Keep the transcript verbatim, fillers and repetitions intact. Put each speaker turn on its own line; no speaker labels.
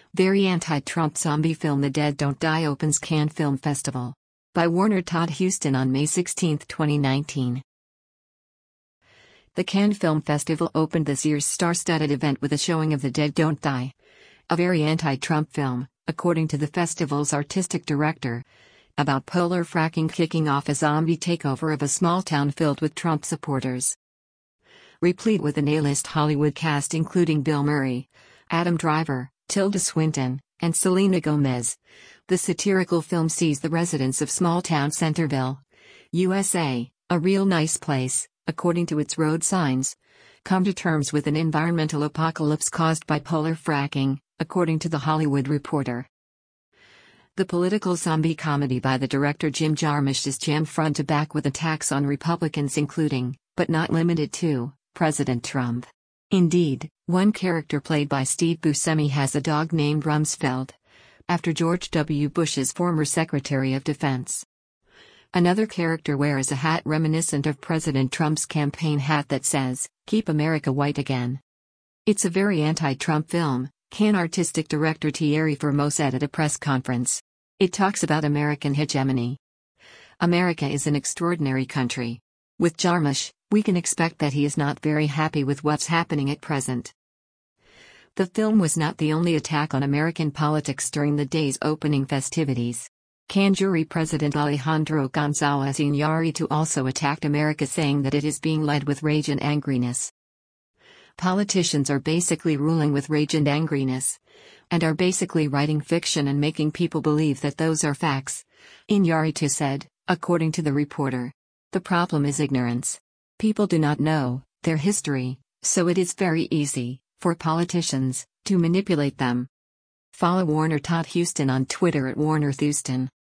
Very anti-Trump zombie film The Dead Don't Die opens Cannes Film Festival. By Warner Todd Huston on May sixteenth, twenty nineteen. The Cannes Film Festival opened this year's star-studded event with a showing of The Dead Don't Die, a very anti-Trump film, according to the festival's artistic director, about polar fracking kicking off a zombie takeover of a small town filled with Trump supporters. Replete with an A-list Hollywood cast including Bill Murray, Adam Driver, Tilda Swinton, and Selena Gomez, the satirical film sees the residents of small-town Centerville, U S A, a real nice place, according to its road signs, come to terms with an environmental apocalypse caused by polar fracking, according to The Hollywood Reporter. The political zombie comedy by the director Jim Jarmusch is jammed front to back with attacks on Republicans including, but not limited to, President Trump. Indeed, one character played by Steve Buscemi has a dog named Rumsfeld, after George W. Bush's former Secretary of Defense. Another character wears a hat reminiscent of President Trump's campaign hat that says, "Keep America White Again." It's a very anti-Trump film, Cannes artistic director Thierry Formos said at a press conference. It talks about American hegemony. America is an extraordinary country. With Jarmusch, we can expect that he is not very happy with what's happening at present. The film was not the only attack on American politics during the day's opening festivities. Cannes jury president Alejandro González Iñárritu also attacked America, saying that it is being led with rage and angriness. Politicians are basically ruling with rage and angriness, and are basically writing fiction and making people believe that those are facts, Iñárritu said, according to the reporter. The problem is ignorance. People do not know their history, so it is very easy for politicians to manipulate them. Follow Warner Todd Huston on Twitter at Warner Thuston.